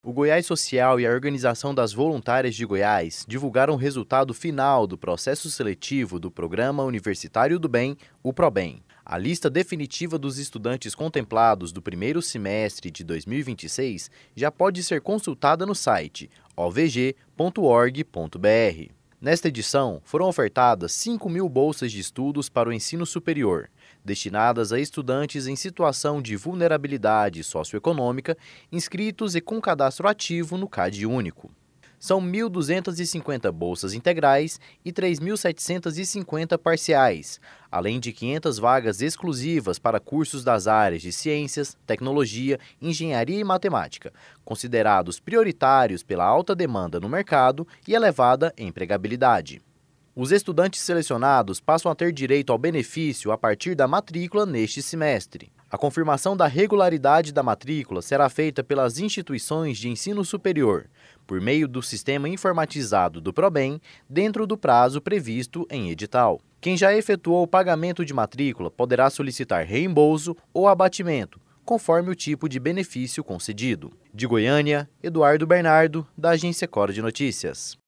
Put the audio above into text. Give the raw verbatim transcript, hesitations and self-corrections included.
O Goiás Social e a Organização das Voluntárias de Goiás divulgaram o resultado final do processo seletivo do Programa Universitário do Bem, o ProBem. A lista definitiva dos estudantes contemplados do primeiro semestre de dois mil e vinte e seis já pode ser consultada no site o v g ponto org ponto b r. Nesta edição, foram ofertadas cinco mil bolsas de estudos para o ensino superior, destinadas a estudantes em situação de vulnerabilidade socioeconômica, inscritos e com cadastro ativo no CAD Único. São mil duzentas e cinquenta bolsas integrais e três mil setecentas e cinquenta parciais, além de quinhentas vagas exclusivas para cursos das áreas de ciências, tecnologia, engenharia e matemática, considerados prioritários pela alta demanda no mercado e elevada empregabilidade. Os estudantes selecionados passam a ter direito ao benefício a partir da matrícula neste semestre. A confirmação da regularidade da matrícula será feita pelas instituições de ensino superior, por meio do sistema informatizado do ProBem, dentro do prazo previsto em edital. Quem já efetuou o pagamento de matrícula poderá solicitar reembolso ou abatimento, conforme o tipo de benefício concedido. De Goiânia, Eduardo Bernardo, da Agência Cora de Notícias.